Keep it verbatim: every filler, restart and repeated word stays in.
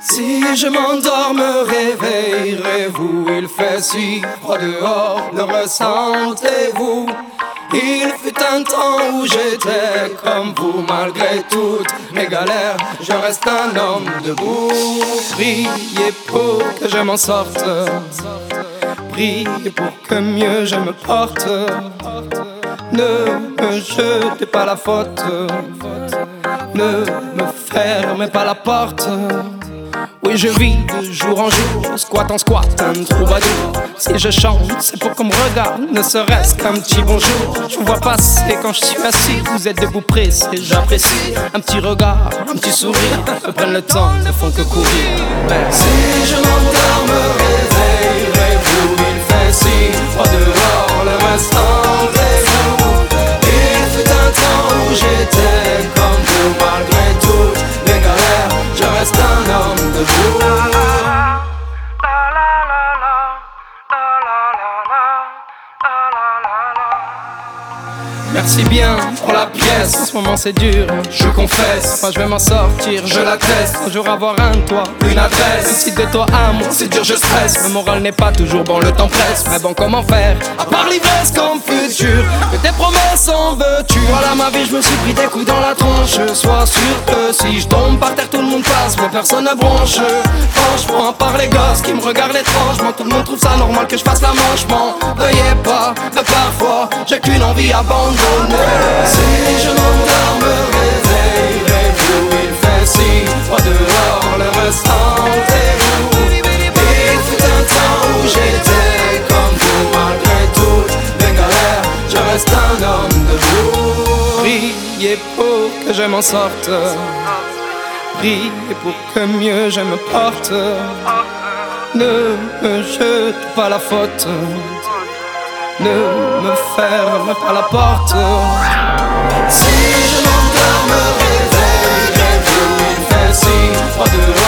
Si je m'endors, me réveillerez-vous? Il fait si froid dehors, le ressentez-vous? Il fut un temps où j'étais comme vous, malgré toutes mes galères, je reste un homme debout. Priez pour que je m'en sorte, priez pour que mieux je me porte. Ne me jetez pas la faute, ne me fermez pas la porte. Oui, je vis de jour en jour, squat en squat, un troubadour. Si je chante, c'est pour qu'on me regarde, ne serait-ce qu'un petit bonjour. Je vous vois passer quand je suis assis, vous êtes debout pressé, j'apprécie. Un petit regard, un petit sourire, me prennent le temps, ne font que courir. Si je m'endors, me réveillerez-vous? Il fait si froid dehors, le restant est vous. Il fut un temps où j'étais comme vous, malgré toutes mes galères, je reste un homme debout. Merci bien pour la pièce, en ce moment c'est dur, je confesse. Moi je vais m'en sortir, je l'atteste. Un jour avoir un toit, une adresse. Si de toi à moi, c'est dur, je stresse. Le moral n'est pas toujours bon, le temps presse. Mais bon, comment faire, à part l'ivresse comme futur? Que tes promesses en veux-tu? Voilà ma vie, je me suis pris des coups dans la tronche. Sois sûr que si je tombe par terre, tout le monde passe, mais personne ne bronche. Franchement, à part les gosses qui me regardent étrangement, tout le monde trouve ça normal que je fasse la manche. M'en veuillez pas, mais parfois j'ai qu'une envie abandonnée. Si je m'endors, me réveillerez-vous? Il fait si froid dehors, le restant est vous. Il fut un temps où j'étais comme vous, malgré toutes mes galères, je reste un homme debout. Priez pour que je m'en sorte, priez pour que mieux je me porte. Ne me jete pas la faute, ne me ferme pas la porte. Si je m'endors, me réveillerez-vous? Il fait si froid dehors.